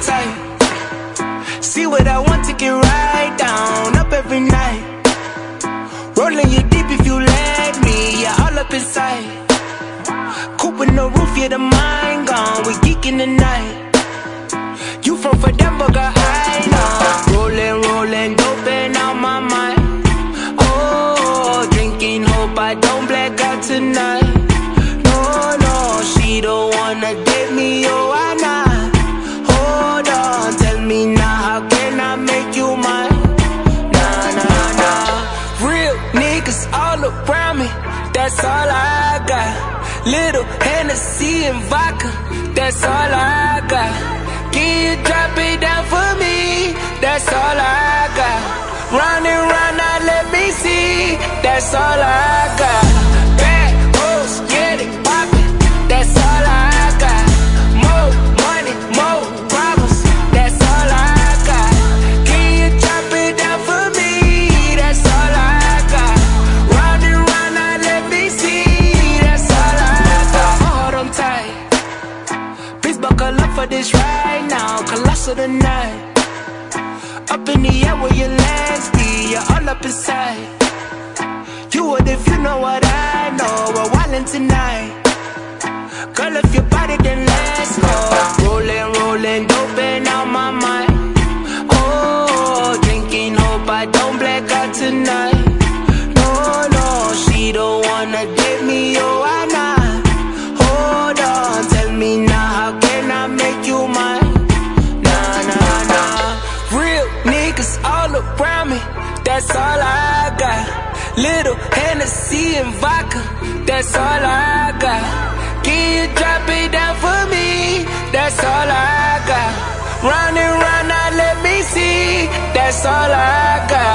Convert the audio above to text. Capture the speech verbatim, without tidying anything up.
tight. See what I want, take it right down, up every night. Rolling you deep if you let me, yeah, all up inside. Coop in the roof, yeah, the mind gone, we geeking the night. You from Denver, girl, I know. Rolling, rolling, doping out my mind. Oh, drinking, hope I don't black out tonight. No, no, she don't wanna date me, oh, I not. Hold on, tell me now, how can I make you mine? Nah, nah, nah. Real niggas all around me, that's all I got. Little Hennessy and vodka, that's all I got. Can you drop it down for me? That's all I got. Round and round, now let me see. That's all I got. Bad hoes, get it poppin'. That's all I got. More money, more problems. That's all I got. Can you drop it down for me? That's all I got. Round and round, now let me see. That's all I got. Hold on tight. Please buckle up for this right now. Colossal tonight. Up in the air where your legs be, you're all up inside. You would if you know what I know. We're wildin' tonight. Girl, if your body, then let's go. Rolling, rolling, doping out my mind. Oh, drinking, hope I don't black out tonight. No, no, she don't wanna date me, oh, I not. Hold on, tell me now, how can I make you mine? Nah, nah, nah. Real niggas all around me, that's all I got. Little Hennessy and vodka, that's all I got. Can you drop it down for me? That's all I got. Round and round, now let me see. That's all I got.